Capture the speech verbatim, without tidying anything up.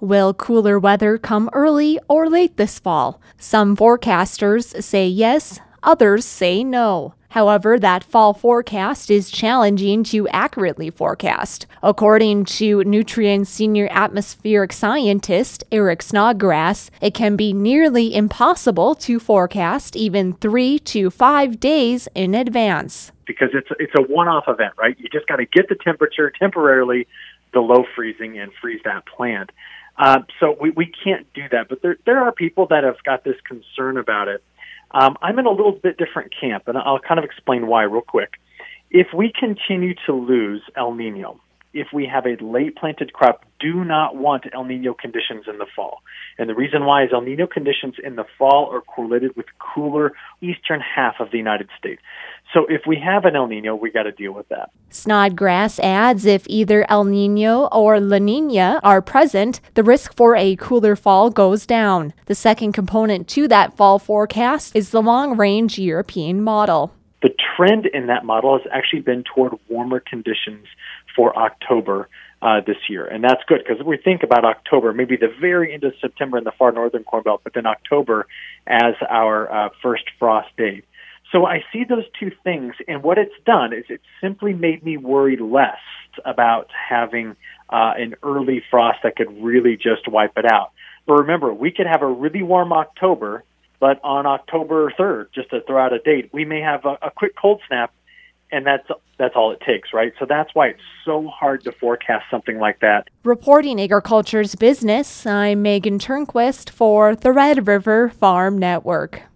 Will cooler weather come early or late this fall? Some forecasters say yes, others say no. However, that fall forecast is challenging to accurately forecast. According to Nutrien senior atmospheric scientist Eric Snodgrass, it can be nearly impossible to forecast even three to five days in advance. Because it's it's a one-off event, right? You just got to get the temperature temporarily below freezing and freeze that plant. Uh, so we, we can't do that. But there there are people that have got this concern about it. Um, I'm in a little bit different camp, and I'll kind of explain why real quick. If we continue to lose El Nino, if we have a late planted crop, do not want El Nino conditions in the fall. And the reason why is El Nino conditions in the fall are correlated with cooler eastern half of the United States. So if we have an El Nino, we got to deal with that. Snodgrass adds if either El Nino or La Nina are present, the risk for a cooler fall goes down. The second component to that fall forecast is the long-range European model. The trend in that model has actually been toward warmer conditions for October uh, this year. And that's good because if we think about October, maybe the very end of September in the far northern Corn Belt, but then October as our uh, first frost date. So I see those two things, and what it's done is it's simply made me worry less about having uh, an early frost that could really just wipe it out. But remember, we could have a really warm October, but on October third, just to throw out a date, we may have a, a quick cold snap, and that's that's all it takes, right? So that's why it's so hard to forecast something like that. Reporting Agriculture's Business, I'm Megan Turnquist for the Red River Farm Network.